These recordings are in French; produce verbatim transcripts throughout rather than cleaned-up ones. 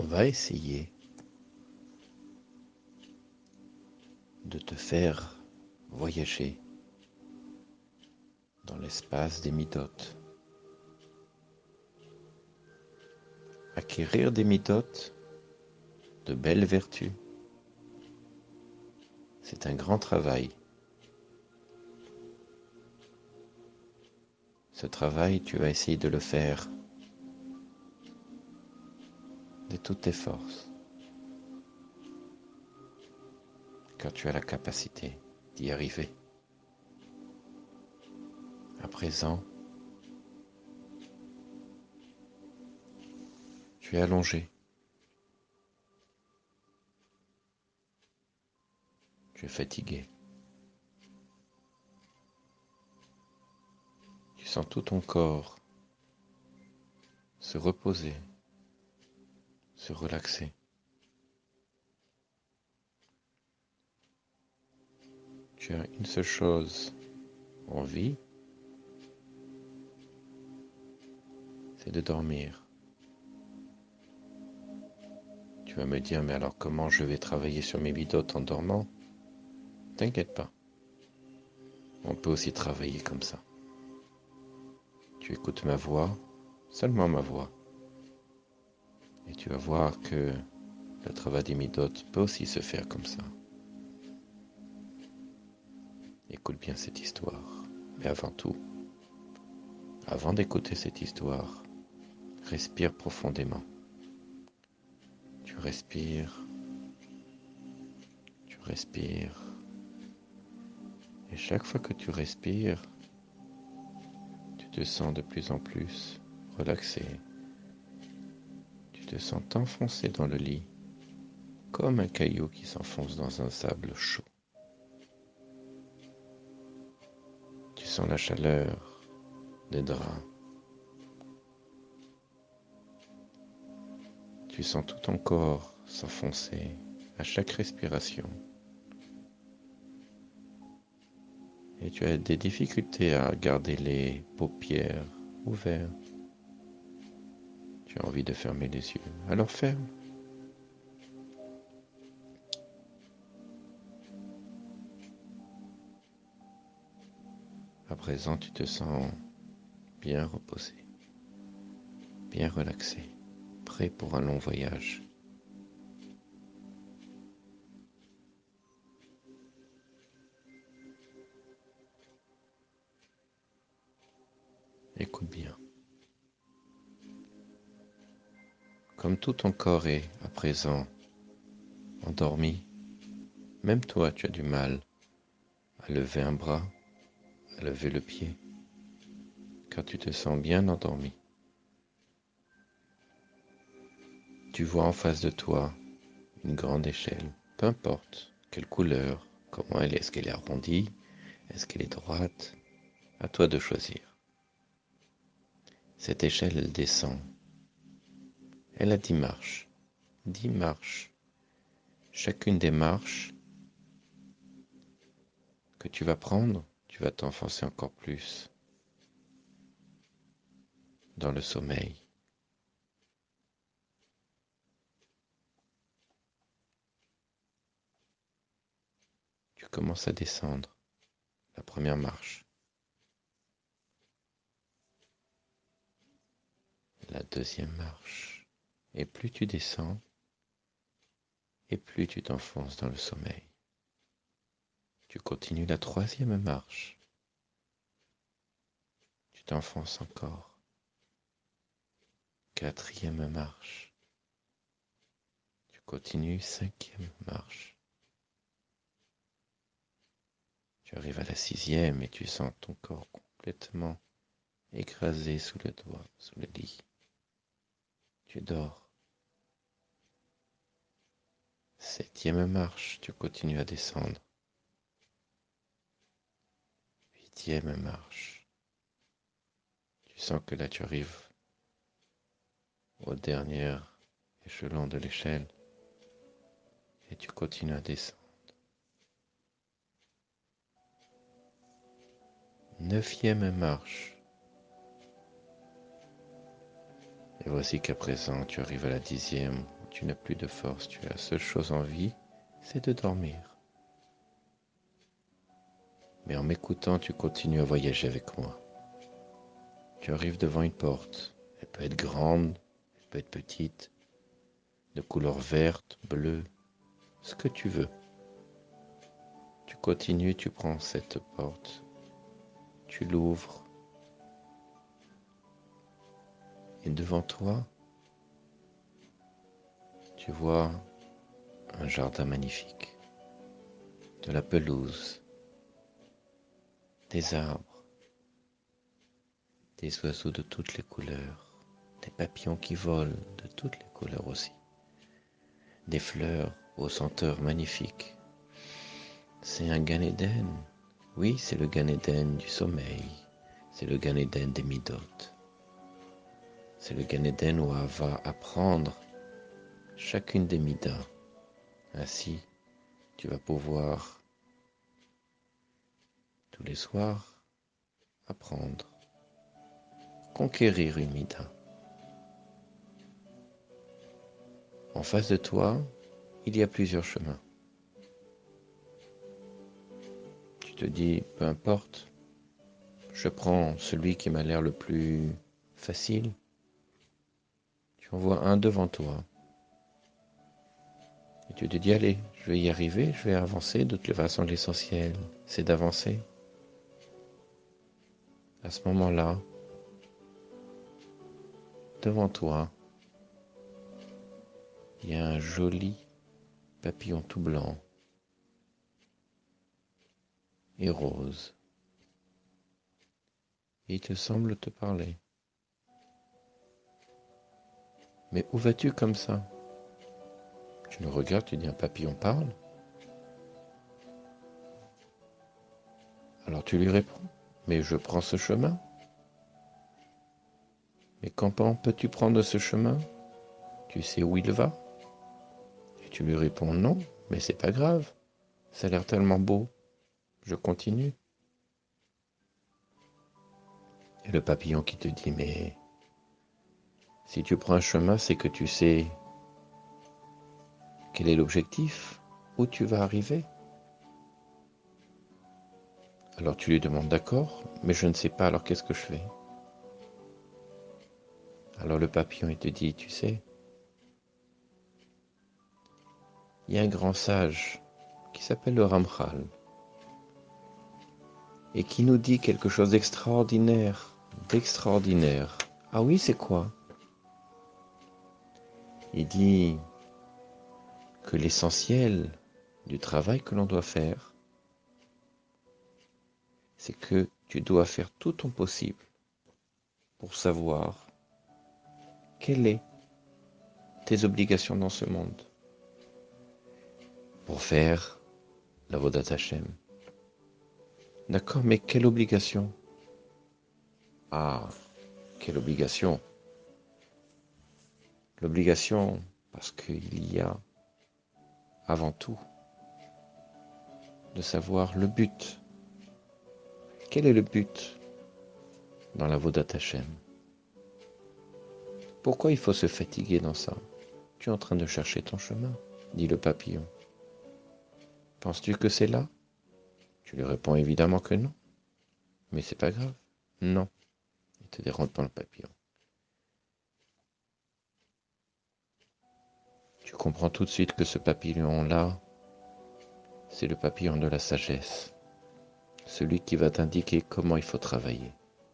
va essayer de te faire voyager dans l'espace des midotes. Acquérir des midotes, de belles vertus, c'est un grand travail. Ce travail, tu vas essayer de le faire de toutes tes forces, car tu as la capacité d'y arriver. À présent, tu es allongé. Tu es fatigué. Tu sens tout ton corps se reposer, se relaxer. Tu as une seule chose envie, c'est de dormir. Tu vas me dire, mais alors comment je vais travailler sur mes midotes en dormant? T'inquiète pas. On peut aussi travailler comme ça. Tu écoutes ma voix, seulement ma voix. Et tu vas voir que le travail des midotes peut aussi se faire comme ça. Écoute bien cette histoire. Mais avant tout, avant d'écouter cette histoire, respire profondément. Tu respires, tu respires. Et chaque fois que tu respires, tu te sens de plus en plus relaxé. Tu te sens t'enfoncer dans le lit, comme un caillou qui s'enfonce dans un sable chaud. Tu sens la chaleur des draps. Tu sens tout ton corps s'enfoncer à chaque respiration. Et tu as des difficultés à garder les paupières ouvertes. Tu as envie de fermer les yeux. Alors ferme. À présent, tu te sens bien reposé, bien relaxé, prêt pour un long voyage. Écoute bien. Comme tout ton corps est à présent endormi, même toi tu as du mal à lever un bras, à lever le pied, car tu te sens bien endormi. Tu vois en face de toi une grande échelle, peu importe quelle couleur, comment elle est, est-ce qu'elle est arrondie, est-ce qu'elle est droite, à toi de choisir. Cette échelle, elle descend. Elle a dix marches. Dix marches. Chacune des marches que tu vas prendre, tu vas t'enfoncer encore plus dans le sommeil. Tu commences à descendre la première marche, la deuxième marche. Et plus tu descends, et plus tu t'enfonces dans le sommeil. Tu continues la troisième marche. Tu t'enfonces encore. Quatrième marche. Tu continues, cinquième marche. Tu arrives à la sixième et tu sens ton corps complètement écrasé sous le doigt, sous le lit. Tu dors. Septième marche, tu continues à descendre. Huitième marche. Tu sens que là tu arrives au dernier échelon de l'échelle et tu continues à descendre. Neuvième marche. Et voici qu'à présent tu arrives à la dixième, où tu n'as plus de force, tu as la seule chose en vie, c'est de dormir. Mais en m'écoutant, tu continues à voyager avec moi. Tu arrives devant une porte. Elle peut être grande, elle peut être petite, de couleur verte, bleue, ce que tu veux. Tu continues, tu prends cette porte, tu l'ouvres, et devant toi, tu vois un jardin magnifique, de la pelouse, des arbres, des oiseaux de toutes les couleurs, des papillons qui volent de toutes les couleurs aussi, des fleurs aux senteurs magnifiques. C'est un Gan Eden. Oui, c'est le Gan Eden du sommeil. C'est le Gan Eden des Midot. C'est le Gan Eden où on va apprendre chacune des Midas. Ainsi, tu vas pouvoir tous les soirs apprendre, conquérir une Mida. En face de toi, il y a plusieurs chemins. Tu te dis, peu importe, je prends celui qui m'a l'air le plus facile. Tu en vois un devant toi. Et tu te dis, allez, je vais y arriver, je vais avancer. De toute façon, l'essentiel, c'est d'avancer. À ce moment-là, devant toi, il y a un joli papillon tout blanc et rose. Et il te semble te parler. Mais où vas-tu comme ça? Tu le regardes, tu dis, un papillon parle. Alors tu lui réponds, mais je prends ce chemin. Mais comment peux-tu prendre ce chemin? Tu sais où il va? Et tu lui réponds, non, mais c'est pas grave. Ça a l'air tellement beau. Je continue. Et le papillon qui te dit, mais si tu prends un chemin, c'est que tu sais quel est l'objectif, où tu vas arriver. Alors tu lui demandes, d'accord, mais je ne sais pas, alors qu'est-ce que je fais? Alors le papillon, il te dit, tu sais, il y a un grand sage qui s'appelle le Ramchal et qui nous dit quelque chose d'extraordinaire, d'extraordinaire. Ah oui, c'est quoi? Il dit que l'essentiel du travail que l'on doit faire, c'est que tu dois faire tout ton possible pour savoir quelles sont tes obligations dans ce monde, pour faire la Vodat Hashem. D'accord, mais quelle obligation? Ah, quelle obligation? L'obligation, parce qu'il y a avant tout de savoir le but. Quel est le but dans la Vodat Hashem? Pourquoi il faut se fatiguer dans ça? Tu es en train de chercher ton chemin, dit le papillon. Penses-tu que c'est là? Tu lui réponds évidemment que non. Mais c'est pas grave. Non. Il te dérange pas le papillon. Tu comprends tout de suite que ce papillon-là, c'est le papillon de la sagesse. Celui qui va t'indiquer comment il faut travailler.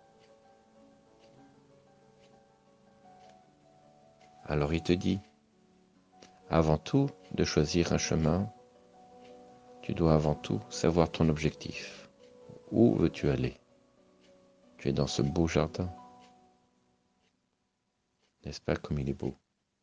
Alors il te dit, avant tout de choisir un chemin, tu dois avant tout savoir ton objectif. Où veux-tu aller? Tu es dans ce beau jardin. N'est-ce pas comme il est beau?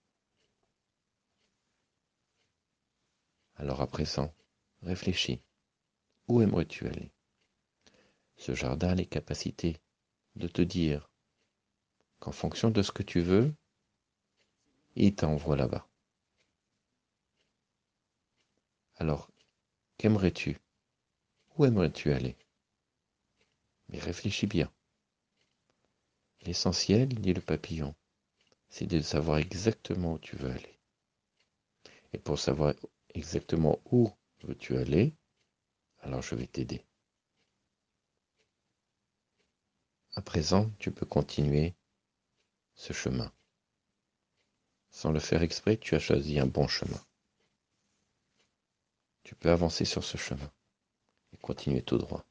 Alors à présent, réfléchis. Où aimerais-tu aller? Ce jardin a les capacités de te dire qu'en fonction de ce que tu veux, il t'envoie là-bas. Alors, qu'aimerais-tu? Où aimerais-tu aller? Mais réfléchis bien. L'essentiel, dit le papillon, c'est de savoir exactement où tu veux aller. Et pour savoir exactement où veux-tu aller, alors je vais t'aider. À présent, tu peux continuer ce chemin. Sans le faire exprès, tu as choisi un bon chemin. Tu peux avancer sur ce chemin et continuer tout droit.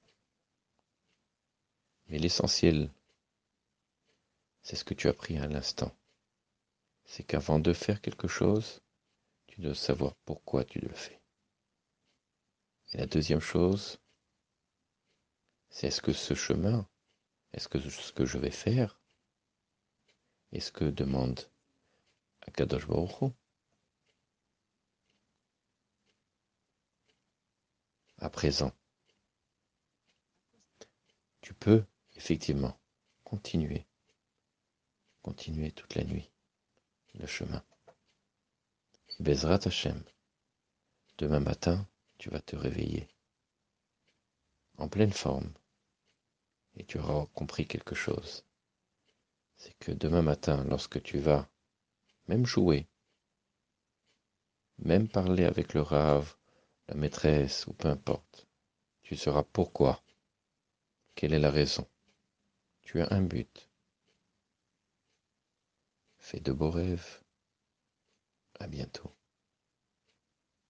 Mais l'essentiel, c'est ce que tu as appris à l'instant. C'est qu'avant de faire quelque chose, tu dois savoir pourquoi tu le fais. Et la deuxième chose, c'est est-ce que ce chemin, est-ce que ce que je vais faire, est ce que demande Akadosh Baruch Hu. À présent, tu peux effectivement continuer, continuer toute la nuit le chemin. Bezrat Hashem, demain matin, tu vas te réveiller en pleine forme et tu auras compris quelque chose. C'est que demain matin, lorsque tu vas même jouer, même parler avec le rave, la maîtresse ou peu importe, tu sauras pourquoi, quelle est la raison. Tu as un but. Fais de beaux rêves. À bientôt.